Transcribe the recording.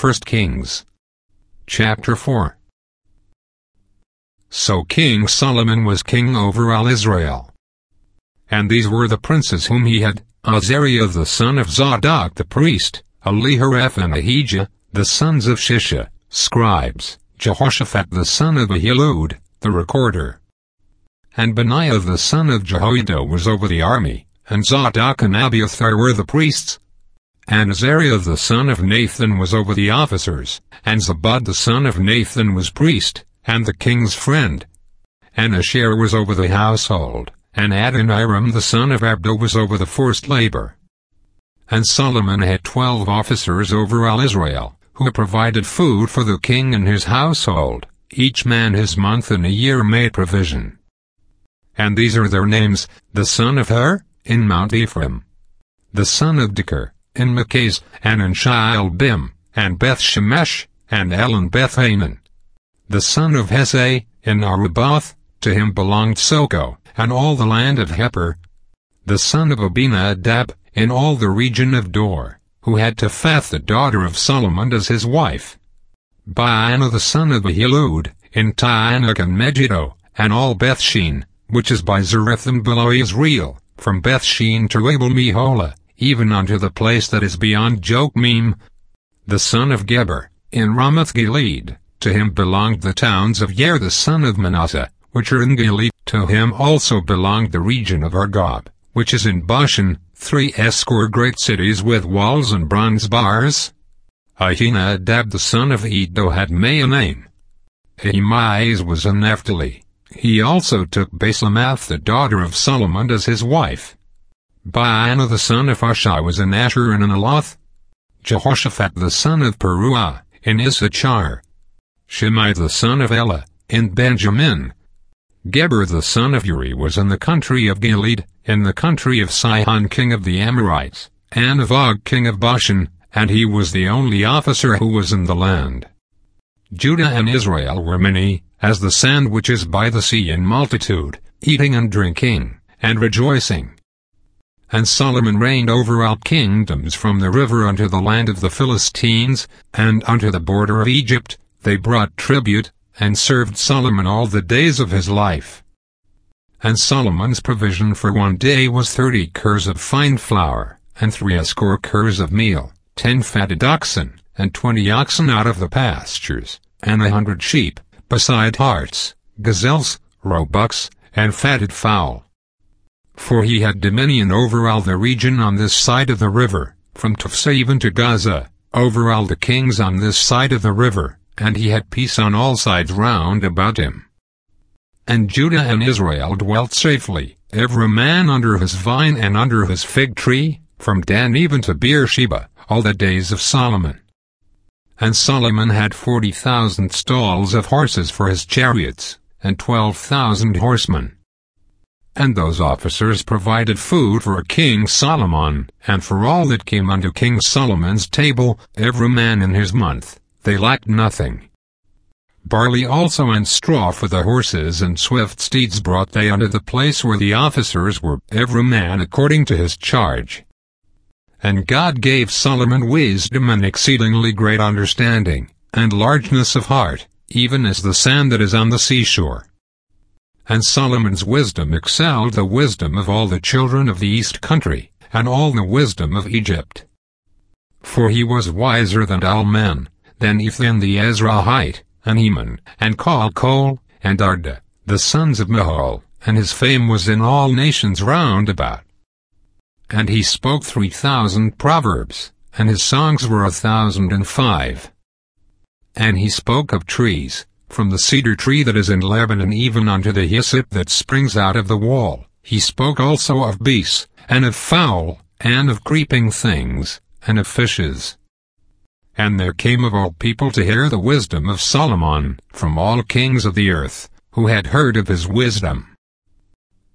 1 Kings chapter 4. So King Solomon was king over all Israel. And these were the princes whom he had: Azariah the son of Zadok the priest, Elihareph and Ahijah, the sons of Shisha, scribes, Jehoshaphat the son of Ahilud, the recorder. And Benaiah the son of Jehoiada was over the army, and Zadok and Abiathar were the priests. And Azariah the son of Nathan was over the officers, and Zabad the son of Nathan was priest, and the king's friend. And Asher was over the household, and Adoniram the son of Abdo was over the forced labor. And Solomon had 12 officers over all Israel, who provided food for the king and his household, each man his month and a year made provision. And these are their names: the son of Hur, in Mount Ephraim; the son of Dechar, in Makaz, and in Shaalbim, and Beth-Shemesh, and Elon Beth-Hanan; the son of Hesai, in Arubboth, to him belonged Soko, and all the land of Hepher; the son of Abinadab, in all the region of Dor, who had Tephath the daughter of Solomon as his wife; Baanah the son of Ahilud, in Taanach and Megiddo, and all Bethshean, which is by Zerethim below Israel, from Bethshean to Abel-Meholah, even unto the place that is beyond Jokmeam; the son of Geber, in Ramoth-Gilead, to him belonged the towns of Yair the son of Manasseh, which are in Gilead; to him also belonged the region of Argob, which is in Bashan, 60 great cities with walls and bronze bars. Ahinadab the son of Iddo had Mahanaim. Ahimaaz was in Naphtali. He also took Basemath the daughter of Solomon as his wife. Baanah the son of Hushai was in Asher and in Aloth. Jehoshaphat the son of Peruah, in Issachar. Shimei the son of Elah, in Benjamin. Geber the son of Uri was in the country of Gilead, in the country of Sihon king of the Amorites, and of Og king of Bashan, and he was the only officer who was in the land. Judah and Israel were many, as the sand which is by the sea, in multitude, eating and drinking, and rejoicing. And Solomon reigned over all kingdoms from the river unto the land of the Philistines, and unto the border of Egypt. They brought tribute, and served Solomon all the days of his life. And Solomon's provision for one day was 30 kers of fine flour, and 60 kers of meal, 10 fatted oxen, and 20 oxen out of the pastures, and 100 sheep, beside harts, gazelles, roebucks, and fatted fowl. For he had dominion over all the region on this side of the river, from Tophsah even to Gaza, over all the kings on this side of the river, and he had peace on all sides round about him. And Judah and Israel dwelt safely, every man under his vine and under his fig tree, from Dan even to Beersheba, all the days of Solomon. And Solomon had 40,000 stalls of horses for his chariots, and 12,000 horsemen. And those officers provided food for King Solomon, and for all that came unto King Solomon's table, every man in his month. They lacked nothing. Barley also and straw for the horses and swift steeds brought they unto the place where the officers were, every man according to his charge. And God gave Solomon wisdom and exceedingly great understanding, and largeness of heart, even as the sand that is on the seashore. And Solomon's wisdom excelled the wisdom of all the children of the east country, and all the wisdom of Egypt. For he was wiser than all men, than Ethan the Ezrahite, and Heman, and Calcol, and Arda, the sons of Mahol, and his fame was in all nations round about. And he spoke 3,000 proverbs, and his songs were 1,005. And he spoke of trees, from the cedar tree that is in Lebanon even unto the hyssop that springs out of the wall. He spoke also of beasts, and of fowl, and of creeping things, and of fishes. And there came of all people to hear the wisdom of Solomon, from all kings of the earth, who had heard of his wisdom.